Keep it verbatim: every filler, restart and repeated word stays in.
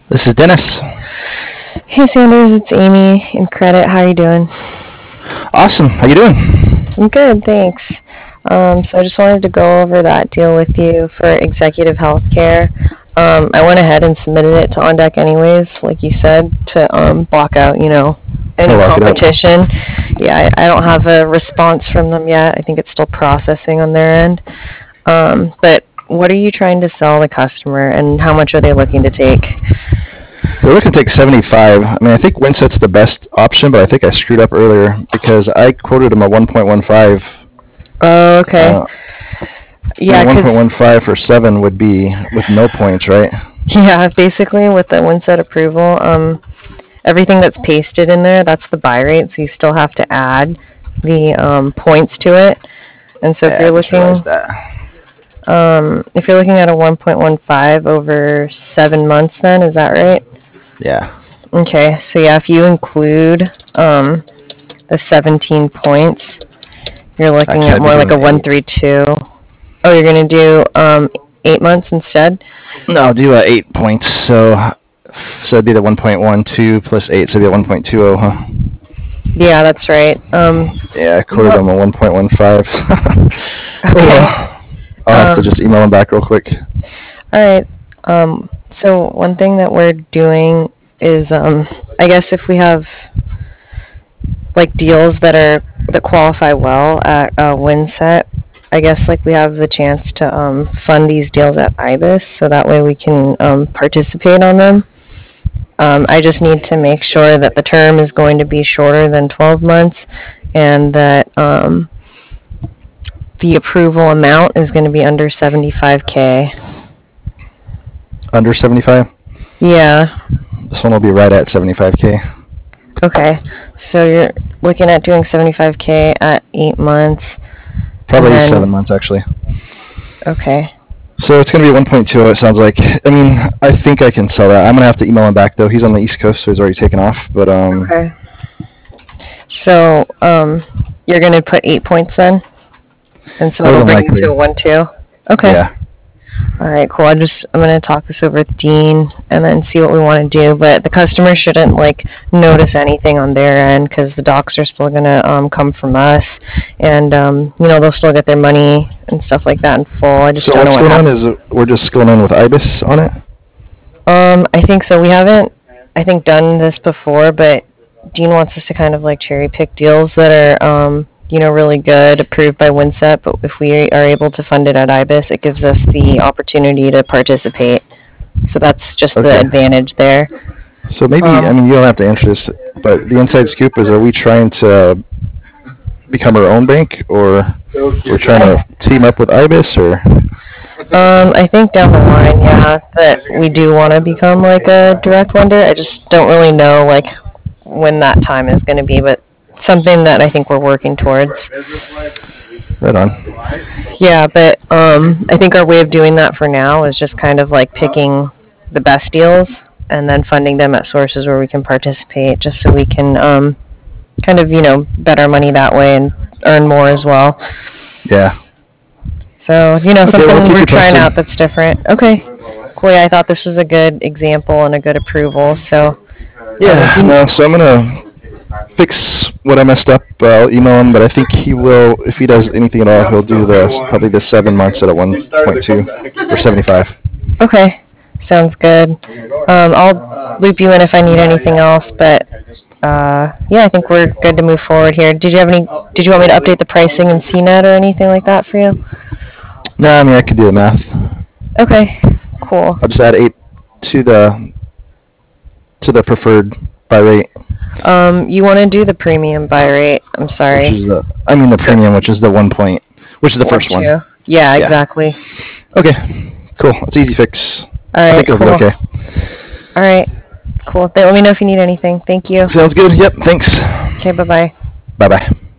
This is Dennis. Hey Sanders, it's Amy in credit. How are you doing? Awesome. How you doing? I'm good, thanks. Um, so I just wanted to go over that deal with you for executive health care. Um, I went ahead and submitted it to On Deck anyways, like you said, to um, block out, you know, any lock it up. competition. Yeah, I, I don't have a response from them yet. I think it's still processing on their end. Um, but what are you trying to sell the customer, and how much are they looking to take? They're looking to take seventy-five. I mean, I think Winset's the best option, but I think I screwed up earlier because I quoted them a one point one five. Oh, okay. Uh, Yeah, one point one because five for seven would be with no points, right? yeah, basically with the Winset approval, um, everything that's pasted in there, that's the buy rate, so you still have to add the um, points to it. And so if Yeah, you're I just looking, realized that. um, if you're looking at a one point one five over seven months, then is that right? Yeah. Okay, so yeah, if you include um, the seventeen points, you're looking Actually, at I'd be more like a doing eight. one three two. Oh, you're gonna do um, eight months instead? No, I'll do uh, eight points. So, so it'd be the one point one two plus eight, so it'd be a one point two zero, huh? Yeah, that's right. Um, Yeah, I quoted them a one point one five. okay. I'll have to Um, just email them back real quick. all right. Um, so one thing that we're doing is, um, I guess if we have like deals that are that qualify well at uh, Winset, I guess like we have the chance to um, fund these deals at IBIS, so that way we can um, participate on them. Um, I just need to make sure that the term is going to be shorter than twelve months, and that um, the approval amount is going to be under seventy-five K. Under seventy-five? Yeah. This one will be right at seventy-five K. Okay. So you're looking at doing seventy-five K at eight months. Probably then, seven months, actually. Okay. So it's going to be one point two, it sounds like. I mean, I think I can sell that. I'm going to have to email him back, though. He's on the East Coast, so he's already taken off. But um. Okay. So um, you're going to put eight points then? And so it'll bring you to a one two? Okay. Yeah. All right, cool. I just I'm gonna talk this over with Dean and then see what we want to do. But the customer shouldn't like notice anything on their end because the docs are still gonna um, come from us, and um, you know they'll still get their money and stuff like that in full. I just So don't what's know what going on happened. is we're just going in with IBIS on it? Um, I think so. We haven't, I think, done this before, but Dean wants us to kind of like cherry pick deals that are um, you know, really good, approved by Winset, but if we are able to fund it at IBIS, it gives us the opportunity to participate. So that's just Okay. the advantage there. So maybe, Um, I mean, you don't have to answer this, but the inside scoop is, are we trying to become our own bank, or we're trying to team up with IBIS, or? Um, I think down the line, yeah, that we do want to become like a direct lender. I just don't really know like when that time is going to be, but something that I think we're working towards. Right on. Yeah, but um, I think our way of doing that for now is just kind of like picking the best deals and then funding them at sources where we can participate, just so we can um, kind of, you know, bet our money that way and earn more as well. Yeah. So, you know, Okay, something we'll keep we're you trying posted. out that's different. Okay, cool. Yeah, I thought this was a good example and a good approval. So, Yeah, um, no, so I'm going to fix what I messed up. Uh, I'll email him, but I think he will, if he does anything at all, he'll do the probably the seven months at a one point two or seventy-five. okay, sounds good. Um, I'll loop you in if I need anything else, but uh, yeah, I think we're good to move forward here. Did you have any? Did you want me to update the pricing in C net or anything like that for you? No, I mean, I could do the math. Okay, cool. I'll just add eight to the to the preferred buy rate, Um, you want to do the premium buy rate? I'm sorry. which is the, I mean the premium, which is the one point, which is the first one. Two. Yeah, Yeah. exactly. Okay, cool. It's easy fix. All I right, think it'll cool. be okay. All right, cool. Th- let me know if you need anything. Thank you. Sounds good. Yep. Thanks. Okay, bye bye. Bye bye.